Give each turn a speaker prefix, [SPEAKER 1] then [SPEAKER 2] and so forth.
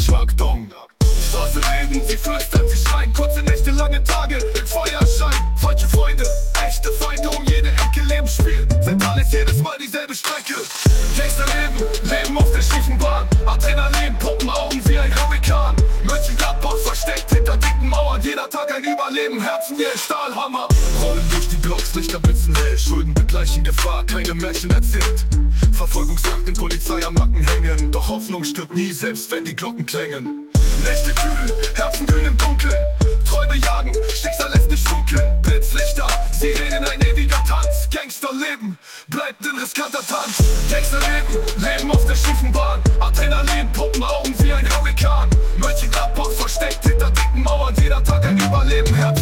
[SPEAKER 1] Schwagdong. Straße reden, sie flüstern, sie schreien, kurze Nächte, lange Tage, im Feuerschein. Falsche Freunde, echte Feinde, um jede Ecke Lebensspiel. Sind alles jedes Mal dieselbe Strecke. Leben auf der schiefen Bahn. Adrenalin, Puppen, Augen wie ein Hurrikan. Mönchengladbach versteckt hinter dicken Mauern. Jeder Tag ein Überleben, Herzen wie ein Stahlhammer. Rollen durch die Blocks, Lichterblitzen hell. Schulden begleichen Gefahr, keine Märchen erzählt. Verfolgungsjagd, Polizei am Nacken hängen. Doch Hoffnung stirbt nie, selbst wenn die Glocken klängen. Nächte kühl, Herzen glühen im Dunkeln. Träume jagen, Schicksal lässt nicht funkeln. Blitzlichter, Sirenen, ein ewiger Tanz. Gangsterleben, bleibt ein riskanter Tanz. Leben auf der schiefen Bahn. Adrenalin, Puppen, Augen wie ein Hurrikan. Mönchengladbach versteckt hinter dicken Mauern. Jeder Tag ein Überleben, Herz